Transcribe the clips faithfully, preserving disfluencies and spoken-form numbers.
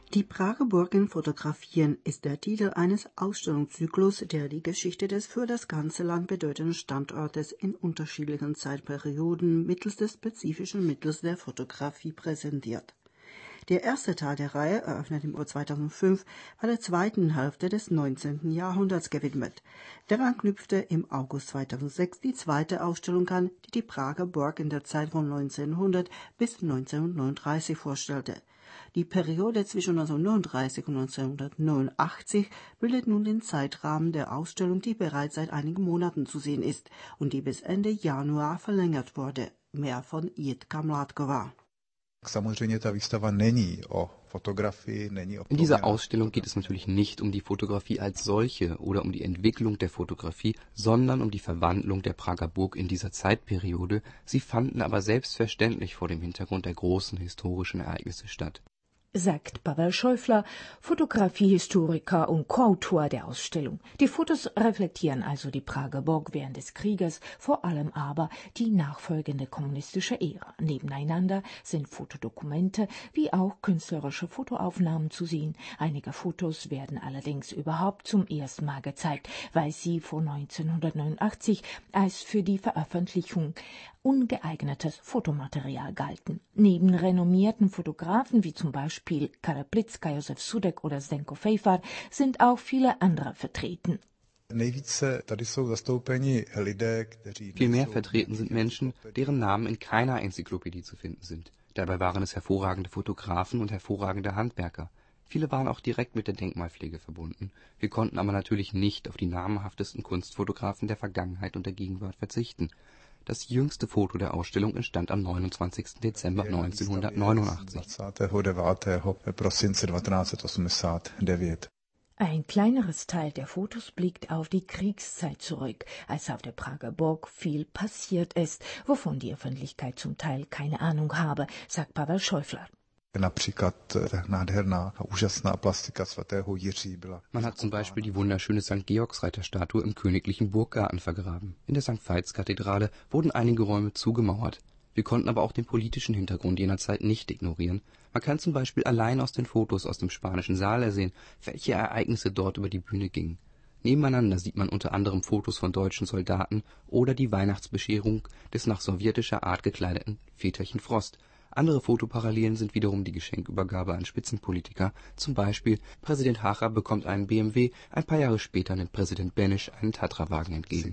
Die Prager Burgen fotografieren ist der Titel eines Ausstellungszyklus, der die Geschichte des für das ganze Land bedeutenden Standortes in unterschiedlichen Zeitperioden mittels des spezifischen Mittels der Fotografie präsentiert. Der erste Teil der Reihe, eröffnet im Jahr zweitausendfünf, war der zweiten Hälfte des neunzehnten Jahrhunderts gewidmet. Daran knüpfte im August zweitausendsechs die zweite Ausstellung an, die die Prager Burg in der Zeit von neunzehnhundert bis neunzehnhundertneununddreißig vorstellte. Die Periode zwischen neunzehnhundertneununddreißig und neunzehnhundertneunundachtzig bildet nun den Zeitrahmen der Ausstellung, die bereits seit einigen Monaten zu sehen ist und die bis Ende Januar verlängert wurde. Mehr von Jitka Mládková. In dieser Ausstellung geht es natürlich nicht um die Fotografie als solche oder um die Entwicklung der Fotografie, sondern um die Verwandlung der Prager Burg in dieser Zeitperiode. Sie fanden aber selbstverständlich vor dem Hintergrund der großen historischen Ereignisse statt, sagt Pavel Scheufler, Fotografiehistoriker und Co-Autor der Ausstellung. Die Fotos reflektieren also die Prager Burg während des Krieges, vor allem aber die nachfolgende kommunistische Ära. Nebeneinander sind Fotodokumente wie auch künstlerische Fotoaufnahmen zu sehen. Einige Fotos werden allerdings überhaupt zum ersten Mal gezeigt, weil sie vor neunzehnhundertneunundachtzig als für die Veröffentlichung ungeeignetes Fotomaterial galten. Neben renommierten Fotografen wie zum Beispiel Karel-Plitzka, Josef Sudek oder Zdenko Fejfar sind auch viele andere vertreten. Vielmehr vertreten sind Menschen, deren Namen in keiner Enzyklopädie zu finden sind. Dabei waren es hervorragende Fotografen und hervorragende Handwerker. Viele waren auch direkt mit der Denkmalpflege verbunden. Wir konnten aber natürlich nicht auf die namhaftesten Kunstfotografen der Vergangenheit und der Gegenwart verzichten. Das jüngste Foto der Ausstellung entstand am neunundzwanzigsten Dezember neunzehnhundertneunundachtzig. Ein kleineres Teil der Fotos blickt auf die Kriegszeit zurück, als auf der Prager Burg viel passiert ist, wovon die Öffentlichkeit zum Teil keine Ahnung habe, sagt Pavel Scheufler. Man hat zum Beispiel die wunderschöne Sankt Georgsreiter-Statue im königlichen Burggarten vergraben. In der Sankt Veits-Kathedrale wurden einige Räume zugemauert. Wir konnten aber auch den politischen Hintergrund jener Zeit nicht ignorieren. Man kann zum Beispiel allein aus den Fotos aus dem Spanischen Saal ersehen, welche Ereignisse dort über die Bühne gingen. Nebeneinander sieht man unter anderem Fotos von deutschen Soldaten oder die Weihnachtsbescherung des nach sowjetischer Art gekleideten Väterchen Frost. Andere Fotoparallelen sind wiederum die Geschenkübergabe an Spitzenpolitiker. Zum Beispiel Präsident Hácha bekommt einen B M W, ein paar Jahre später nimmt Präsident Beneš einen Tatra-Wagen entgegen.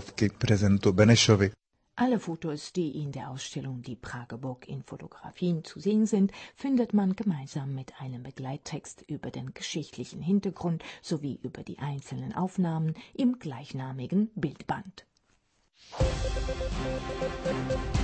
Alle Fotos, die in der Ausstellung Die Prager Burg in Fotografien zu sehen sind, findet man gemeinsam mit einem Begleittext über den geschichtlichen Hintergrund sowie über die einzelnen Aufnahmen im gleichnamigen Bildband.